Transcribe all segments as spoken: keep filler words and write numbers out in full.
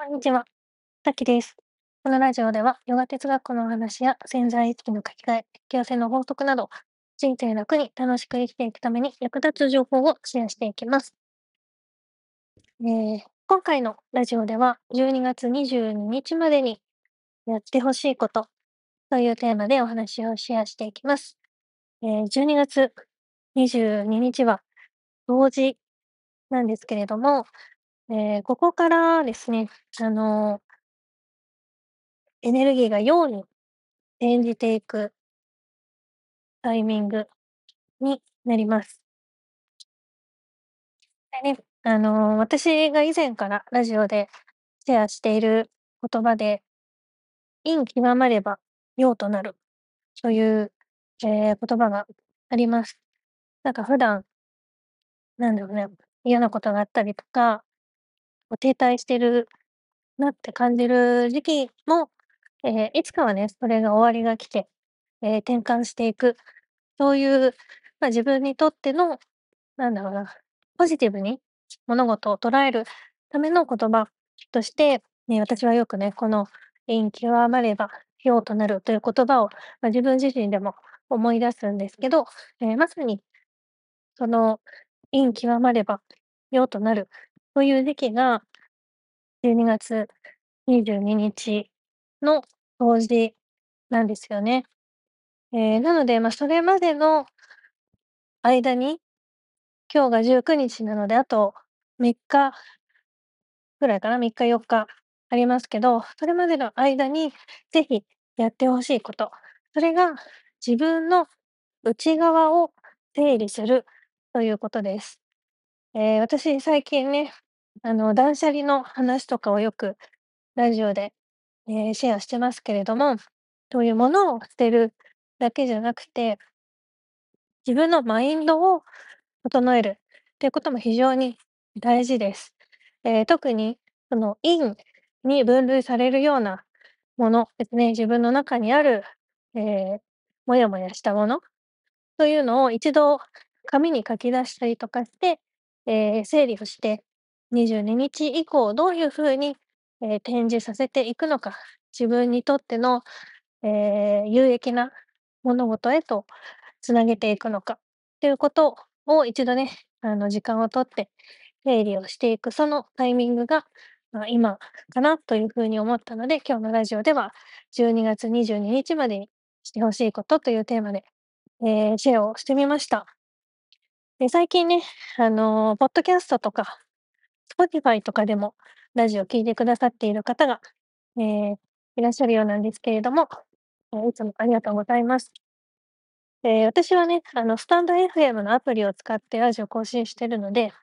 こんにちは、さきです。このラジオでは、ヨガ哲学のお話や潜在意識の書き換え、引き寄せの法則など、人生楽に楽しく生きていくために役立つ情報をシェアしていきます。えー今回のラジオでは、じゅうにがつにじゅうににちまでにやってほしいことというテーマでお話をシェアしていきます。えーじゅうにがつにじゅうににちは冬至なんですけれども、えーここからですね、あのーエネルギーが陽に転じていくタイミングになります。でね、あの、私が以前からラジオでシェアしている言葉で、陰極まれば陽となるという、えー言葉があります。なんか普段、なんだろうね、嫌なことがあったりとか、こう停滞してるなって感じる時期も、えーいつかはね、それが終わりが来て、えー転換していく、そういう、まあ、自分にとってのなんだろうな、ポジティブに物事を捉えるための言葉として、ね、私はよくね、この陰極まれば陽となるという言葉を、まあ、自分自身でも思い出すんですけど、えーまさにその陰極まれば陽となるという時期がじゅうにがつにじゅうににちの冬至なんですよね。えーなので、まあ、それまでの間に、今日がじゅうくにちなので、あとみっかぐらいかな、みっかよっかありますけど、それまでの間にぜひやってほしいこと、それが自分の内側を整理するということです。えー私最近ね、あの、断捨離の話とかをよくラジオで、えーシェアしてますけれども、そういうものを捨てるだけじゃなくて、自分のマインドを整えるっていうことも非常に大事です。えー特にその陰に分類されるようなものですね、自分の中にある、えー、もやもやしたものというのを一度紙に書き出したりとかして、えー整理をして、にじゅうににち以降どういうふうに、えー展示させていくのか、自分にとっての、えー有益な物事へとつなげていくのかっていうことを一度ね、あの、時間をとって整理をしていく、そのタイミングが、まあ、今かなというふうに思ったので、今日のラジオではじゅうにがつにじゅうににちまでにしてほしいことというテーマで、えーシェアをしてみました。で、最近ね、あの、ポッドキャストとか、Spotify とかでもラジオ聞いてくださっている方が、えーいらっしゃるようなんですけれども、えーいつもありがとうございます。えー私はね、あの、スタンド エフエム のアプリを使ってラジオ更新してるので、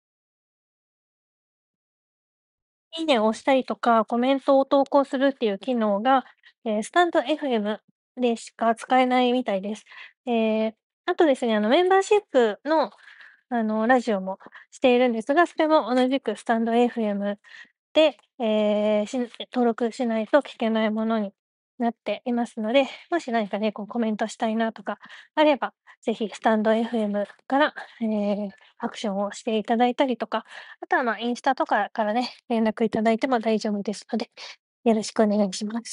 いいねを押したりとか、コメントを投稿するっていう機能が、えースタンド エフエム でしか使えないみたいです。えーあとですね、あの、メンバーシップの、あの、ラジオもしているんですが、それも同じくスタンド エフエムで、えーし登録しないと聞けないものになっていますので、もし何かね、こうコメントしたいなとかあれば、ぜひスタンド エフエム から、えーアクションをしていただいたりとか、あとは、ま、インスタとかからね、連絡いただいても大丈夫ですので、よろしくお願いします。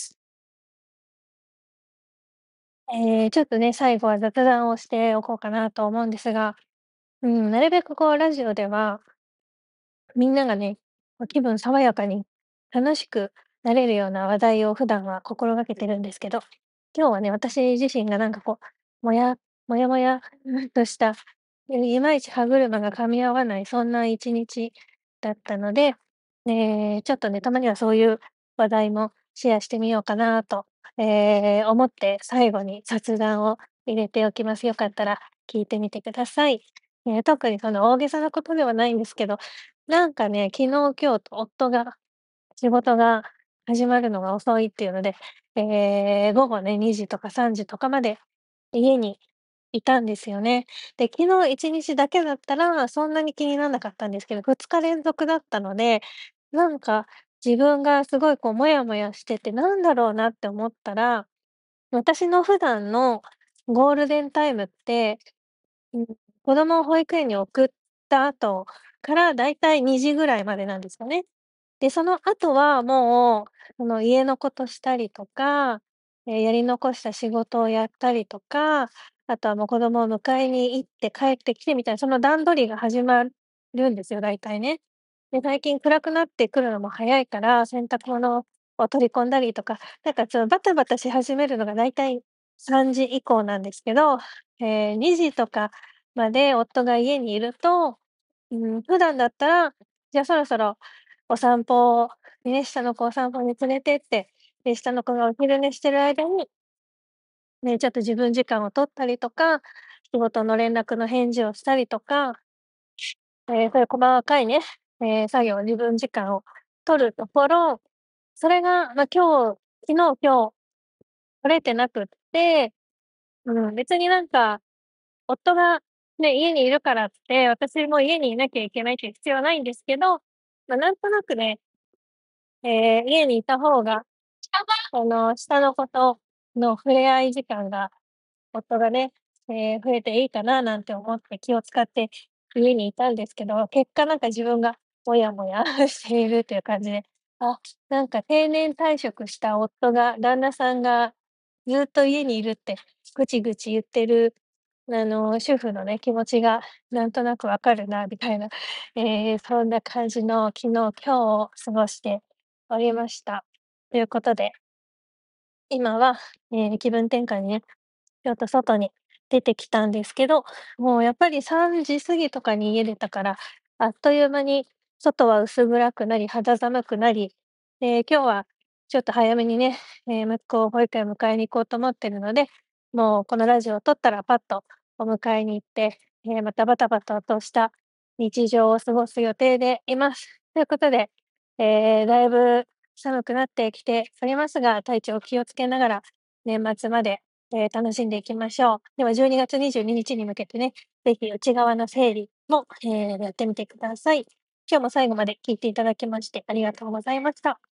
えーちょっとね、最後は雑談をしておこうかなと思うんですが、うん、なるべくこうラジオではみんながね、こう気分爽やかに楽しくなれるような話題を普段は心がけてるんですけど、今日はね、私自身がなんかこう、もやもやもやっとした、いまいち歯車が噛み合わない、そんないちにちだったので、えーちょっとね、たまにはそういう話題もシェアしてみようかなと、えー思って最後に雑談を入れておきます。よかったら聞いてみてください。えー特にその大げさなことではないんですけど、なんかね、昨日、今日と夫が仕事が始まるのが遅いっていうので、えー午後ね、にじとかさんじとかまで家にいたんですよね。で、昨日いちにちだけだったら、そんなに気になんなかったんですけど、ふつか連続だったので、なんか自分がすごいこうモヤモヤしてて、なんだろうなって思ったら、私の普段のゴールデンタイムって、うん、子供を保育園に送った後からだいたいにじぐらいまでなんですよね。 で、その後はもう、その家のことしたりとか、ええ、やり残した仕事をやったりとか、あとはもう子供を迎えに行って帰ってきてみたいな、その段取りが始まるんですよ、大体ね。で、最近暗くなってくるのも早いから、洗濯物を取り込んだりとか、なんかちょバタバタし始めるのが大体さんじ以降なんですけど、ええ、にじとかまで夫が家にいると、うん、普段だったら、じゃあそろそろお散歩にね、下の子を散歩に連れてって、で、下の子がお昼寝してる間にね、ちょっと自分時間を取ったりとか、仕事の連絡の返事をしたりとか、ええ、そういう細かいね、ええ、作業、自分時間を取るところ、それが、ま、今日昨日、今日取れてなくって、うん、別になんか、夫がね、家にいるからって、私も家にいなきゃいけないっていう必要はないんですけど、ま、なんとなくね、ええ、家にいた方が、その、下の子との触れ合い時間が、夫がね、ええ、増えていいかななんて思って気を使って家にいたんですけど、結果なんか自分がモヤモヤしているという感じで、あ、なんか定年退職した夫が旦那さんがずっと家にいるってぐちぐち言ってる、あの、主婦のね、気持ちがなんとなくわかるなみたいな、ええ、そんな感じの昨日、今日を過ごしておりました。ということで今は、ええ、気分転換にね、ちょっと外に出てきたんですけど、もうやっぱりさんじ過ぎとかに家出たから、あっという間に外は薄暗くなり、肌寒くなり、で、今日はちょっと早めにね、ええ、息子を保育園迎えに行こうと思ってるので、もうこのラジオを撮ったらパッとお迎えに行って、ええ、またバタバタとした日常を過ごす予定でいます。ということで、ええ、だいぶ寒くなってきておりますが、体調気をつけながら年末まで、ええ、楽しんでいきましょう。ではじゅうにがつにじゅうににちに向けてね、ぜひ内側の整理も、ええ、やってみてください。今日も最後まで聞いていただきましてありがとうございました。